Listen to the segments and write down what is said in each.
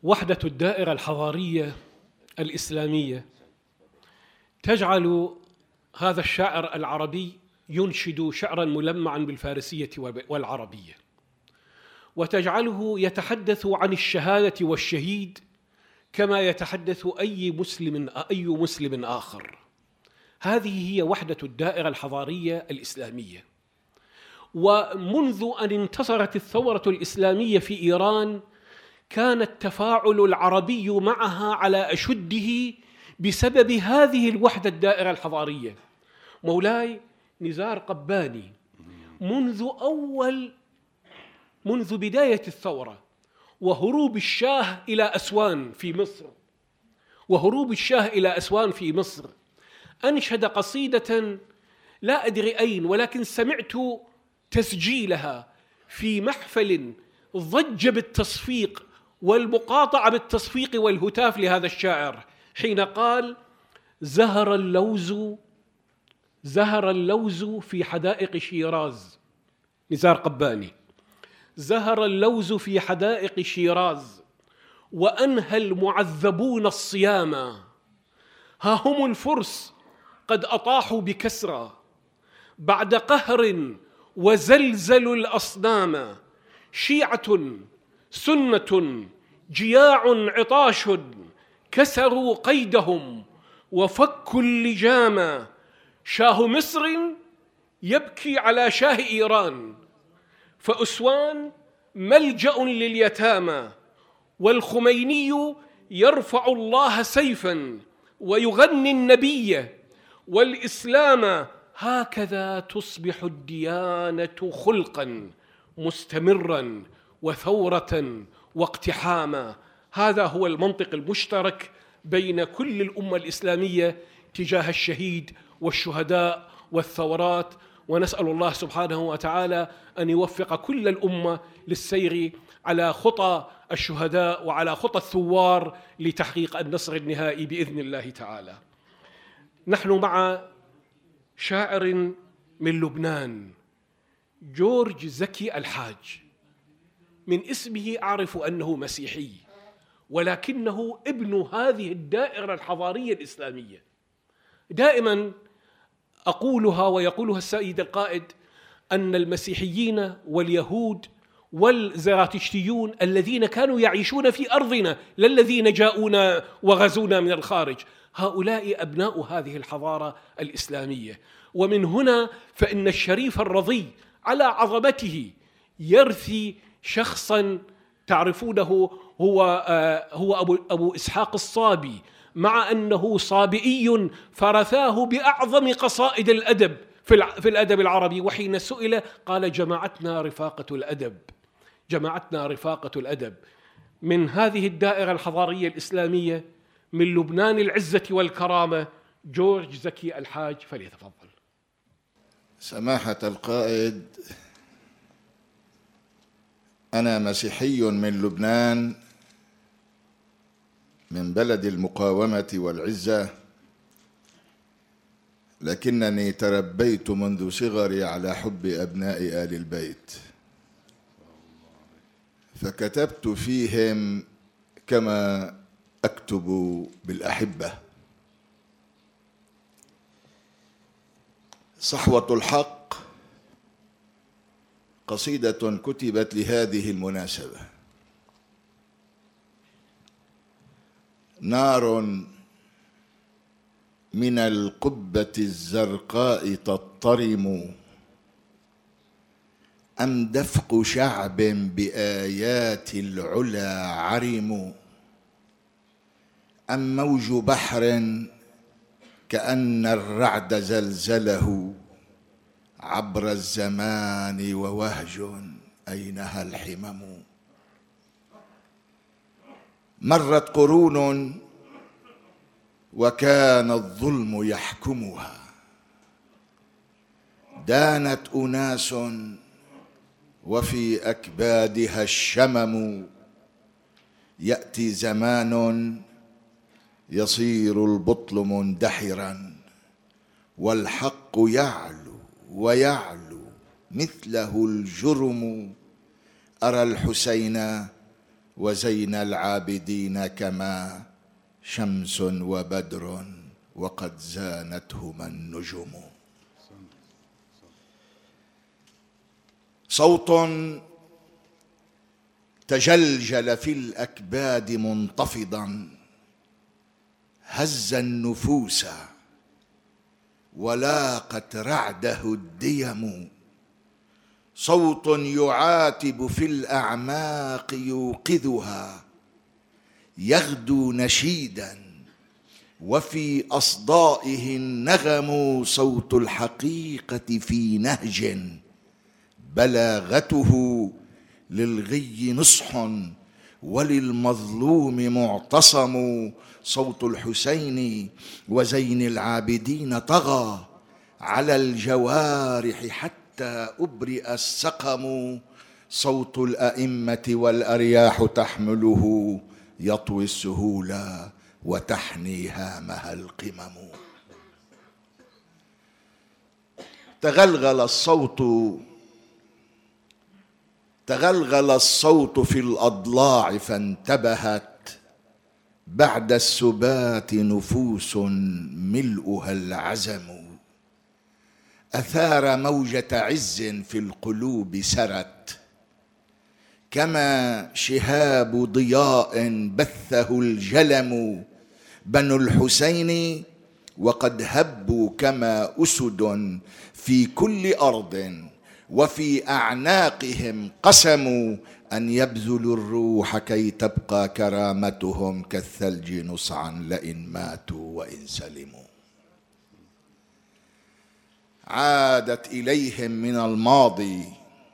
وحدة الدائرة الحضارية الإسلامية تجعل هذا الشاعر العربي ينشد شعرا ملمعا بالفارسية والعربية، وتجعله يتحدث عن الشهادة والشهيد كما يتحدث أي مسلم آخر. هذه هي وحدة الدائرة الحضارية الإسلامية. ومنذ أن انتصرت الثورة الإسلامية في إيران كان التفاعل العربي معها على أشده بسبب هذه الوحدة الدائرة الحضارية. مولاي نزار قباني منذ بداية الثورة وهروب الشاه إلى أسوان في مصر أنشد قصيدة لا أدري أين، ولكن سمعت تسجيلها في محفل ضج بالتصفيق والمقاطعة بالتصفيق والهتاف لهذا الشاعر حين قال: زهر اللوز في حدائق شيراز. نزار قباني: زهر اللوز في حدائق شيراز وأنهى المعذبون الصيام، ها هم الفرس قد أطاحوا بكسرى بعد قهر وزلزلوا الأصنام، شيعة سنة جياع عطاش كسروا قيدهم وفكوا اللجام، شاه مصر يبكي على شاه إيران، فأسوان ملجأ لليتامى، والخميني يرفع الله سيفا ويغني النبي والإسلام، هكذا تصبح الديانة خلقا مستمرا وثورة واقتحاما. هذا هو المنطق المشترك بين كل الأمة الإسلامية تجاه الشهيد والشهداء والثورات، ونسأل الله سبحانه وتعالى أن يوفق كل الأمة للسير على خطى الشهداء وعلى خطى الثوار لتحقيق النصر النهائي بإذن الله تعالى. نحن مع شاعر من لبنان، جورج زكي الحاج. من اسمه أعرف أنه مسيحي، ولكنه ابن هذه الدائرة الحضارية الإسلامية. دائما أقولها ويقولها السيد القائد أن المسيحيين واليهود والزراتشتيون الذين كانوا يعيشون في أرضنا لا الذين جاءونا وغزونا من الخارج، هؤلاء أبناء هذه الحضارة الإسلامية. ومن هنا فإن الشريف الرضي على عظمته يرثي شخصا تعرفونه هو أبو إسحاق الصابي، مع أنه صابئي فرثاه بأعظم قصائد الأدب في الأدب العربي، وحين سئل قال: جمعتنا رفاقة الأدب. من هذه الدائرة الحضارية الإسلامية من لبنان العزة والكرامة، جورج زكي الحاج، فليتفضل. سماحة القائد، أنا مسيحي من لبنان، من بلد المقاومة والعزة، لكنني تربيت منذ صغري على حب أبناء آل البيت، فكتبت فيهم كما أكتب بالأحبة. صحوة الحق قصيدة كتبت لهذه المناسبة. نار من القبة الزرقاء تضطرم، أم دفق شعب بآيات العلا عرم، أم موج بحر كأن الرعد زلزله عبر الزمان ووهج أينها الحمم. مرت قرون وكان الظلم يحكمها، دانت أناس وفي أكبادها الشمم، يأتي زمان يصير البطل مندحرا والحق يعلو ويعلو مثله الجرم. أرى الحسين وزين العابدين كما شمس وبدر وقد زانتهما النجوم. صوت تجلجل في الأكباد منتفضا هز النفوس ولاقت رعده الديم. صوت يعاتب في الأعماق يوقظها يغدو نشيدا وفي أصدائه النغم. صوت الحقيقة في نهج بلاغته للغي نصح وللمظلوم معتصم. صوت الحسين وزين العابدين طغى على الجوارح حتى أبرئ السقم. صوت الأئمة والأرياح تحمله يطوي السهولا وتحني هامها القمم. تغلغل الصوت في الأضلاع فانتبهت بعد السبات نفوس ملؤها العزم. أثار موجة عز في القلوب سرت كما شهاب ضياء بثه الجلم. بنو الحسين وقد هبوا كما أسد في كل أرض وفي أعناقهم قسموا أن يبذلوا الروح كي تبقى كرامتهم كالثلج نصعا لئن ماتوا وإن سلموا. عادت إليهم من الماضي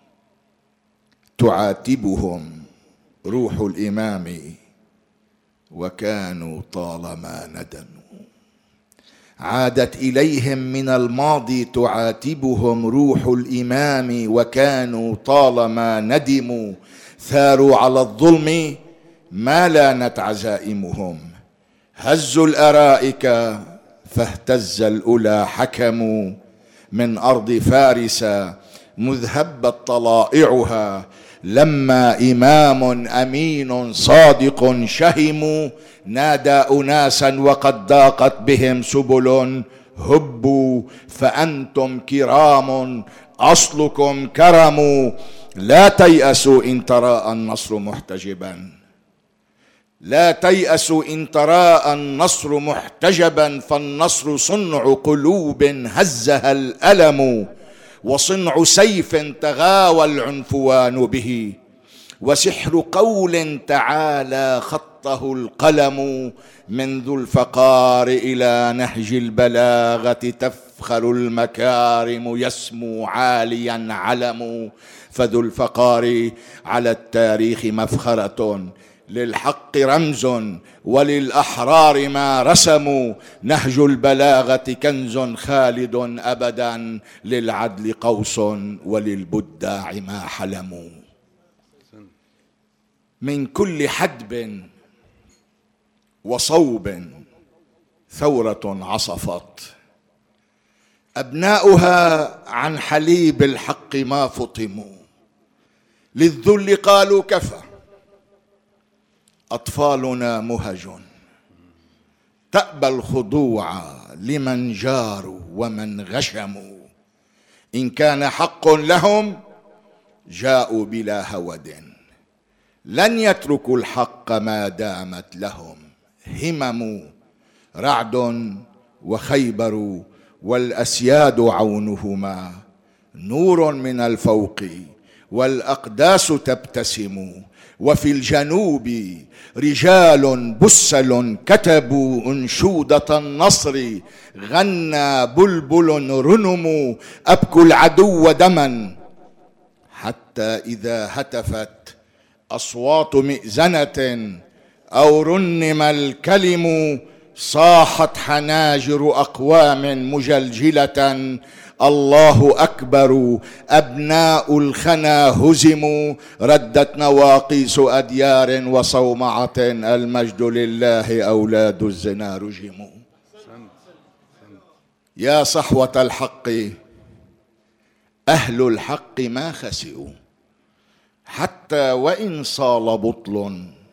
تعاتبهم روح الإمام وكانوا طالما ندموا. عادت إليهم من الماضي تعاتبهم روح الإمام وكانوا طالما ندموا. ثاروا على الظلم ما لانت عزائمهم هزوا الأرائك فاهتز الأولى حكموا. من أرض فارس مذ هبت طلائعها لما إمام أمين صادق شهم. نادى أناسا وقد ضاقت بهم سبل هبوا فأنتم كرام أصلكم كرم. لا تيأسوا إن تراءى النصر محتجبا لا تيأسوا إن تراءى النصر محتجبا. فالنصر صنع قلوب هزها الألم وصنع سيف تغاوى العنفوان به وسحر قول تعالى خطه القلم. من ذو الفقار إلى نهج البلاغة تفخر المكارم يسمو عاليا علم. فذو الفقار على التاريخ مفخرة للحق رمز وللأحرار ما رسموا. نهج البلاغة كنز خالد أبدا للعدل قوس وللبداع ما حلموا. من كل حدب وصوب ثورة عصفت أبناؤها عن حليب الحق ما فطموا. للذل قالوا كفى أطفالنا مهج تأبى الخضوع لمن جاروا ومن غشموا. إن كان حق لهم جاءوا بلا هود لن يتركوا الحق ما دامت لهم همم. رعد وخيبر والأسياد عونهما نور من الفوق والأقداس تبتسم. وفي الجنوب رجال بسل كتبوا أنشودة النصر غنى بلبل رنم. أبكوا العدو دما حتى إذا هتفت أصوات مئذنة أو رنم الكلم صاحت حناجر أقوام مجلجلة الله أكبر أبناء الخنا هزموا. ردت نواقيس أديار وصومعة المجد لله أولاد الزنا رجموا. يا صحوة الحق أهل الحق ما خسئوا حتى وإن صال بطل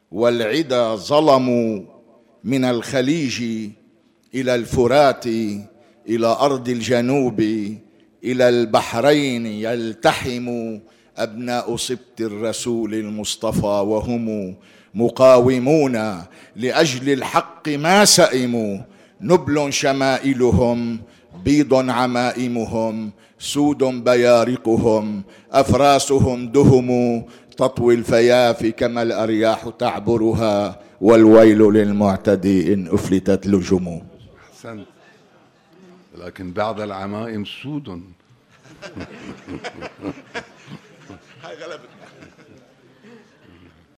والعدا ظلموا من الخليج إلى الفرات إلى أرض الجنوب إلى البحرين يلتحم أبناء سبط الرسول المصطفى وهم مقاومون لأجل الحق ما سئموا. نبل شمائلهم بيض عمائمهم سود بيارقهم أفراسهم دهم تطوي الفياف كما الأرياح تعبرها والويل للمعتدي إن أفلتت لجمه. أحسنت، لكن بعد العمائم سود. هاي غلبت.